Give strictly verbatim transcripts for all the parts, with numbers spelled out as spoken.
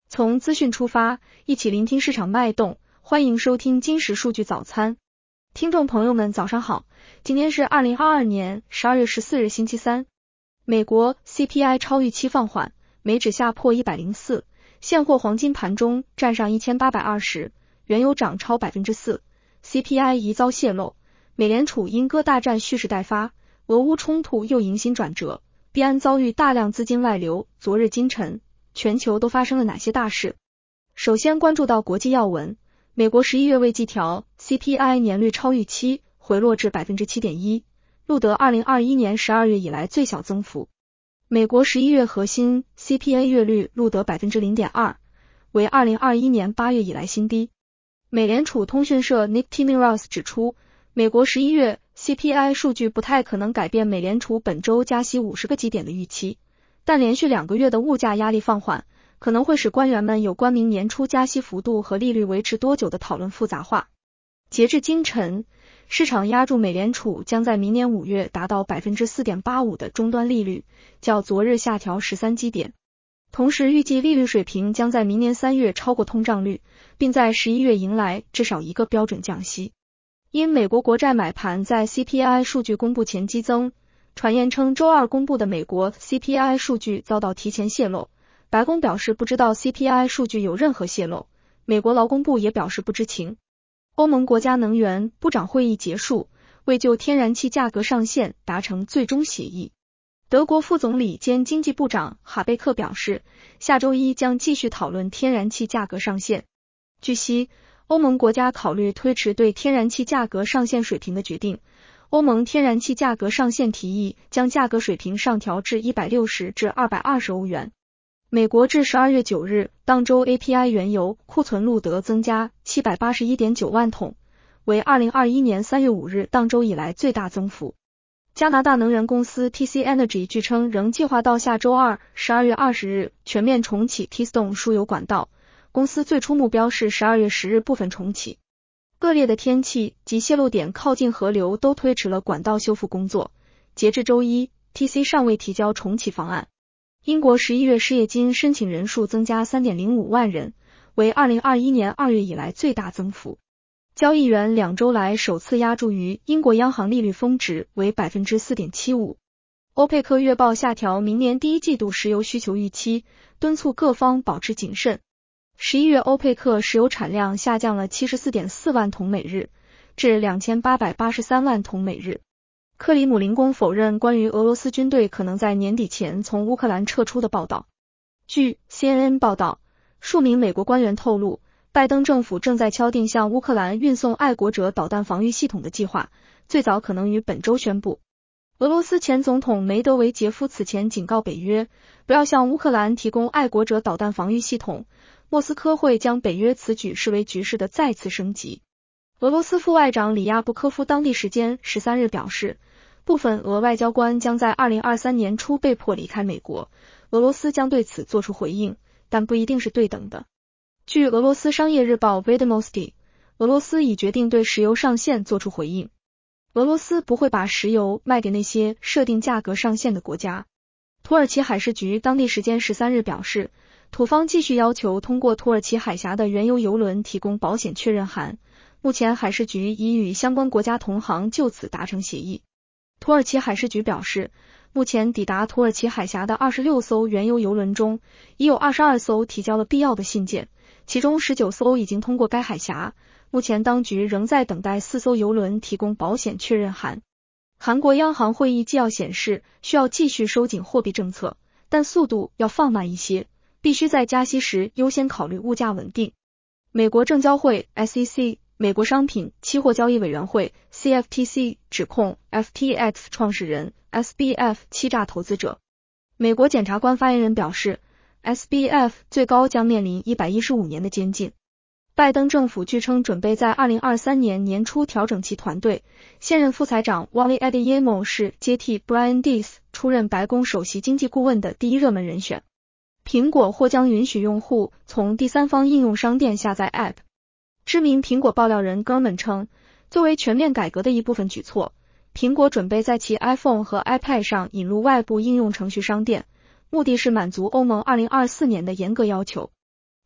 从资讯出发，一起聆听市场脉动，欢迎收听金石数据早餐。听众朋友们早上好，今天是二零二二年十二月十四日星期三。美国 C P I 超预期放缓，美指下破一百零四，现货黄金盘中站上一千八百二十，原油涨超 百分之四， C P I 疑遭泄露，美联储因戈大战蓄势待发，俄乌冲突又迎新转折，币安遭遇大量资金外流，昨日今晨全球都发生了哪些大事？首先关注到国际要闻，美国十一月未季调 C P I 年率超预期，回落至 百分之七点一， 录得二零二一年十二月以来最小增幅。美国十一月核心 C P I 月率录得 百分之零点二， 为二零二一年八月以来新低。美联储通讯社 Nick Timiraos 指出，美国十一月 C P I 数据不太可能改变美联储本周加息五十个基点的预期，但连续两个月的物价压力放缓，可能会使官员们有关明年初加息幅度和利率维持多久的讨论复杂化。截至今晨，市场押注美联储将在明年五月达到 百分之四点八五 的终端利率，较昨日下调十三基点。同时预计利率水平将在明年三月超过通胀率，并在十一月迎来至少一个标准降息。因美国国债买盘在 C P I 数据公布前激增，传言称周二公布的美国 C P I 数据遭到提前泄露，白宫表示不知道 C P I 数据有任何泄露，美国劳工部也表示不知情。欧盟国家能源部长会议结束，为就天然气价格上限达成最终协议。德国副总理兼经济部长哈贝克表示，下周一将继续讨论天然气价格上限。据悉，欧盟国家考虑推迟对天然气价格上限水平的决定。欧盟天然气价格上限提议将价格水平上调至一百六十至二百二十欧元。美国至十二月九日当周 A P I 原油库存录得增加 七百八十一点九万桶，为二零二一年三月五日当周以来最大增幅。加拿大能源公司 T C Energy 据称仍计划到下周二十二月二十日全面重启 Keystone 输油管道，公司最初目标是十二月十日部分重启。恶劣的天气及泄漏点靠近河流都推迟了管道修复工作，截至周一 T C 尚未提交重启方案。英国十一月失业金申请人数增加 三点零五万人，为二零二一年二月以来最大增幅。交易员两周来首次押注于英国央行利率峰值为 百分之四点七五。欧佩克月报下调明年第一季度石油需求预期，敦促各方保持谨慎。十一月欧佩克石油产量下降了 七十四点四万桶每日，至两千八百八十三万桶每日。克里姆林宫否认关于俄罗斯军队可能在年底前从乌克兰撤出的报道。据 C N N 报道，数名美国官员透露，拜登政府正在敲定向乌克兰运送爱国者导弹防御系统的计划，最早可能于本周宣布。俄罗斯前总统梅德韦杰夫此前警告北约，不要向乌克兰提供爱国者导弹防御系统，莫斯科会将北约此举视为局势的再次升级。俄罗斯副外长里亚布科夫当地时间十三日表示，部分俄外交官将在二零二三年初被迫离开美国，俄罗斯将对此做出回应，但不一定是对等的。据俄罗斯商业日报 Vedomosti， 俄罗斯已决定对石油上限做出回应。俄罗斯不会把石油卖给那些设定价格上限的国家。土耳其海事局当地时间十三日表示，土方继续要求通过土耳其海峡的原油油轮提供保险确认函，目前海事局已与相关国家同行就此达成协议。土耳其海事局表示，目前抵达土耳其海峡的二十六艘原油油轮中，已有二十二艘提交了必要的信件，其中十九艘已经通过该海峡，目前当局仍在等待四艘油轮提供保险确认函。韩国央行会议纪要显示，需要继续收紧货币政策，但速度要放慢一些，必须在加息时优先考虑物价稳定。美国证交会 S E C、美国商品期货交易委员会 C F T C 指控 F T X 创始人 S B F 欺诈投资者。美国检察官发言人表示， S B F 最高将面临一百一十五年的监禁。拜登政府据称准备在二零二三年年初调整其团队，现任副财长 Wally Adeyemo 是接替 Brian Deese 出任白宫首席经济顾问的第一热门人选。苹果或将允许用户从第三方应用商店下载 App。知名苹果爆料人 Gurman 称，作为全面改革的一部分举措，苹果准备在其 iPhone 和 iPad 上引入外部应用程序商店，目的是满足欧盟二零二四年的严格要求。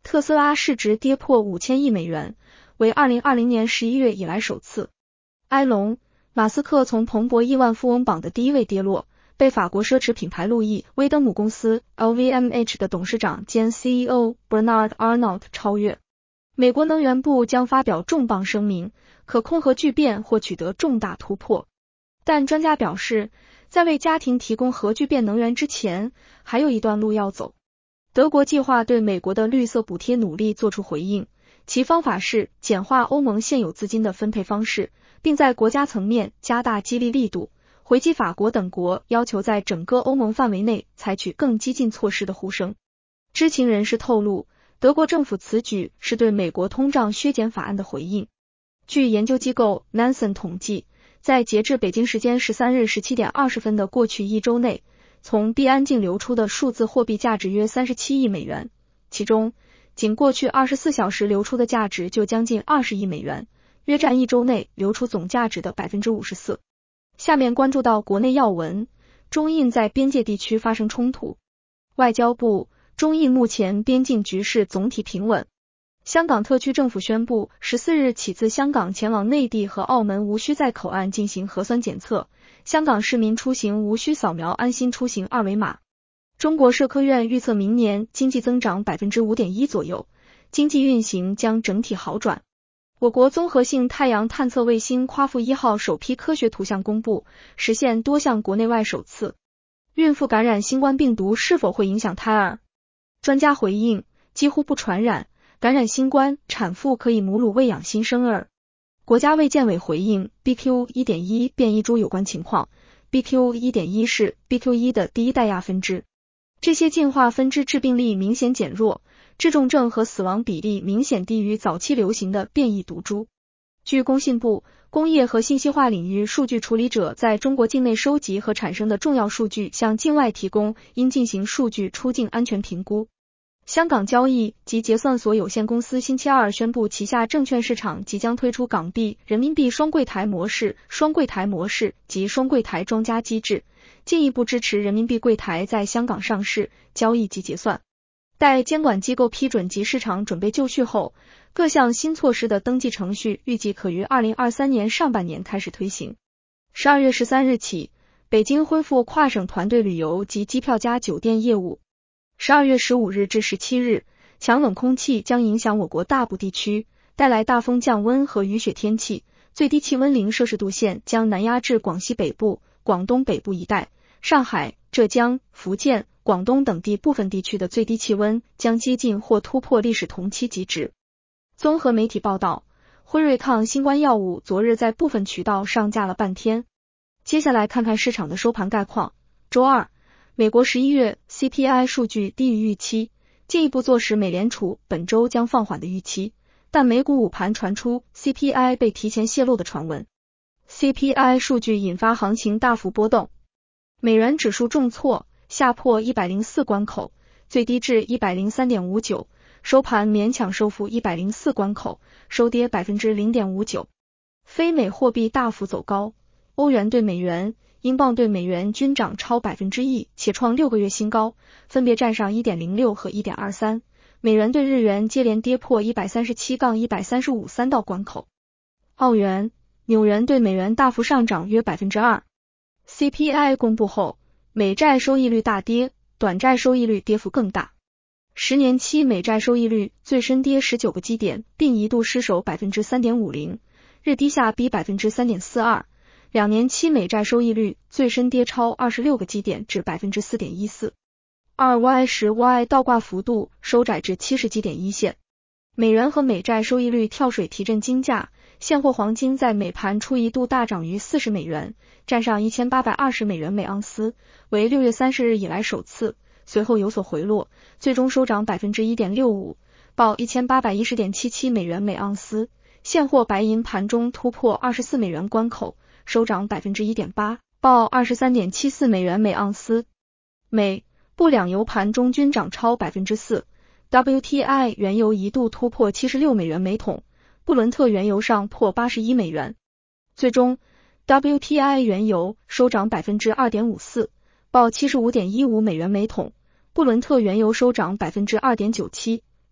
特斯拉市值跌破五千亿美元，为二零二零年十一月以来首次。埃隆，马斯克从彭博亿万富翁榜的第一位跌落，被法国奢侈品牌路易威登母公司 L V M H 的董事长兼 C E O Bernard Arnault 超越。美国能源部将发表重磅声明，可控核聚变或取得重大突破。但专家表示，在为家庭提供核聚变能源之前，还有一段路要走。德国计划对美国的绿色补贴努力做出回应，其方法是简化欧盟现有资金的分配方式，并在国家层面加大激励力度，回击法国等国要求在整个欧盟范围内采取更激进措施的呼声。知情人士透露，德国政府此举是对美国通胀削减法案的回应。据研究机构 Nansen 统计，在截至北京时间十三日十七点二十分的过去一周内，从币安净流出的数字货币价值约三十七亿美元，其中仅过去二十四小时流出的价值就将近二十亿美元，约占一周内流出总价值的 百分之五十四。下面关注到国内要闻，中印在边界地区发生冲突。外交部，中印目前边境局势总体平稳。香港特区政府宣布，十四日起自香港前往内地和澳门无需在口岸进行核酸检测，香港市民出行无需扫描安心出行二维码。中国社科院预测明年经济增长 百分之五点一 左右，经济运行将整体好转。我国综合性太阳探测卫星夸父一号首批科学图像公布，实现多项国内外首次。孕妇感染新冠病毒是否会影响胎儿？专家回应，几乎不传染。感染新冠，产妇可以母乳喂养新生儿。国家卫健委回应 B Q 一点一 变异株有关情况， B Q 一点一 是 B Q 一 的第一代亚分支，这些进化分支致病力明显减弱，致重症和死亡比例明显低于早期流行的变异毒株。据工信部，工业和信息化领域数据处理者在中国境内收集和产生的重要数据向境外提供，应进行数据出境安全评估。香港交易及结算所有限公司星期二宣布，旗下证券市场即将推出港币、人民币双柜台模式、双柜台模式及双柜台庄家机制，进一步支持人民币柜台在香港上市、交易及结算。待监管机构批准及市场准备就绪后，各项新措施的登记程序预计可于二零二三年上半年开始推行。十二月十三日起，北京恢复跨省团队旅游及机票加酒店业务。十二月十五日至十七日，强冷空气将影响我国大部地区，带来大风降温和雨雪天气，最低气温零摄氏度线将南压至广西北部、广东北部一带，上海、浙江、福建、广东等地部分地区的最低气温将接近或突破历史同期极值。综合媒体报道，辉瑞抗新冠药物昨日在部分渠道上架了半天。接下来看看市场的收盘概况。周二，美国十一月 C P I 数据低于预期，进一步坐实美联储本周将放缓的预期，但美股午盘传出 C P I 被提前泄露的传闻。C P I 数据引发行情大幅波动，美元指数重挫，下破一百零四关口，最低至 一百零三点五九， 收盘勉强收复一百零四关口，收跌 百分之零点五九。非美货币大幅走高，欧元对美元、英镑对美元均涨超百分之一，且创六个月新高，分别站上 一点零六 和 一点二三。美元对日元接连跌破 一百三十七到一百三十五 三道关口。澳元、纽元对美元大幅上涨约 百分之二。C P I 公布后，美债收益率大跌，短债收益率跌幅更大。十年期美债收益率最深跌十九个基点，并一度失守 百分之三点五零， 日低下逼 百分之三点四二。两年期美债收益率最深跌超二十六个基点至 百分之四点一四。二 Y 十 Y 倒挂幅度收窄至七十基点一线。美元和美债收益率跳水提振金价，现货黄金在美盘初一度大涨逾四十美元，站上一千八百二十美元每盎司，为六月三十日以来首次，随后有所回落，最终收涨 百分之一点六五， 报 一千八百一十点七七美元每盎司。现货白银盘中突破二十四美元关口，收涨 百分之一点八， 报 二十三点七四美元每盎司。美布两油盘中均涨超 百分之四， W T I 原油一度突破七十六美元每桶，布伦特原油上破八十一美元。最终 W T I 原油收涨 百分之二点五四， 报 七十五点一五美元每桶，布伦特原油收涨 百分之二点九七，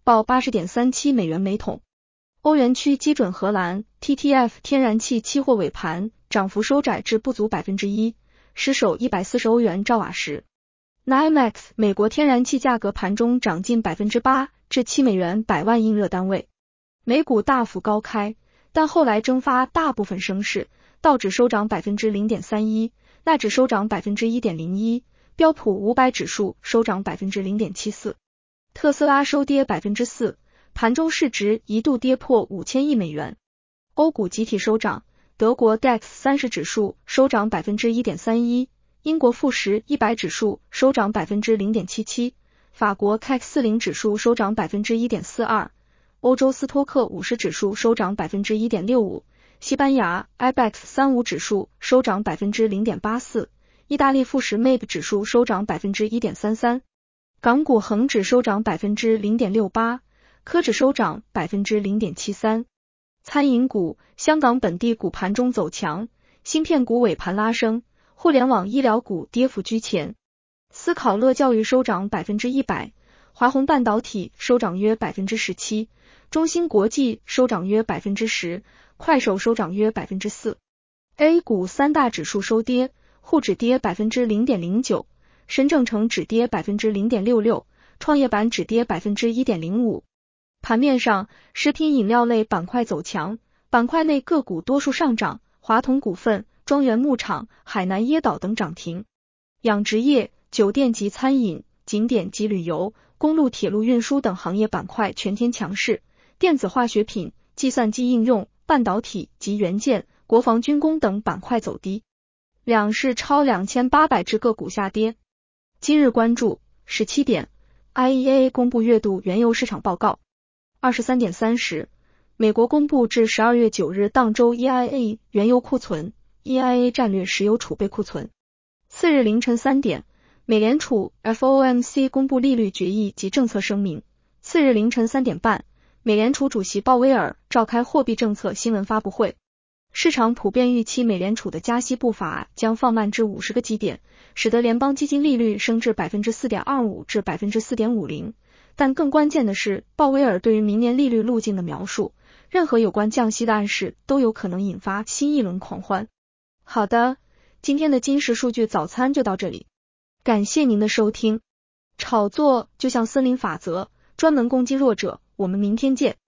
报 八十点三七美元每桶。欧元区基准荷兰 T T F 天然气期货尾盘涨幅收窄至不足 百分之一， 失守一百四十欧元兆瓦时。N Y M E X 美国天然气价格盘中涨近 百分之八 至七美元百万应热单位。美股大幅高开，但后来蒸发大部分升势，道指收涨 百分之零点三一， 纳指收涨 百分之一点零一， 标普五百指数收涨 百分之零点七四。特斯拉收跌 百分之四， 盘中市值一度跌破五千亿美元。欧股集体收涨，德国 D A X 三十指数收涨 百分之一点三一， 英国富时一百指数收涨 百分之零点七七， 法国 C A C 四十 指数收涨 百分之一点四二， 欧洲斯托克五十指数收涨 百分之一点六五， 西班牙 I B E X 三十五指数收涨 百分之零点八四， 意大利富时 M A B 指数收涨 百分之一点三三， 港股恒指收涨 百分之零点六八， 科指收涨 百分之零点七三。餐饮股，香港本地股盘中走强，芯片股尾盘拉升，互联网医疗股跌幅居前。思考乐教育收涨 百分之一百， 华虹半导体收涨约 百分之十七， 中芯国际收涨约 百分之十， 快手收涨约 百分之四。 A 股三大指数收跌，沪指跌 百分之零点零九， 深证成指跌 百分之零点六六， 创业板指跌 百分之一点零五。盘面上，食品饮料类板块走强，板块内个股多数上涨，华统股份、庄园牧场、海南椰岛等涨停。养殖业、酒店及餐饮、景点及旅游、公路铁路运输等行业板块全天强势，电子化学品、计算机应用、半导体及元件、国防军工等板块走低。两市超两千八百只个股下跌。今日关注十七点 I E A 公布月度原油市场报告。二十三点三十，美国公布至十二月九日当周 E I A 原油库存 E I A 战略石油储备库存。次日凌晨三点，美联储 F O M C 公布利率决议及政策声明。次日凌晨三点半，美联储主席鲍威尔召开货币政策新闻发布会。市场普遍预期美联储的加息步伐将放慢至五十个基点，使得联邦基金利率升至 百分之四点二五 至 百分之四点五零。但更关键的是，鲍威尔对于明年利率路径的描述，任何有关降息的暗示都有可能引发新一轮狂欢。好的，今天的金石数据早餐就到这里，感谢您的收听。炒作就像森林法则，专门攻击弱者，我们明天见。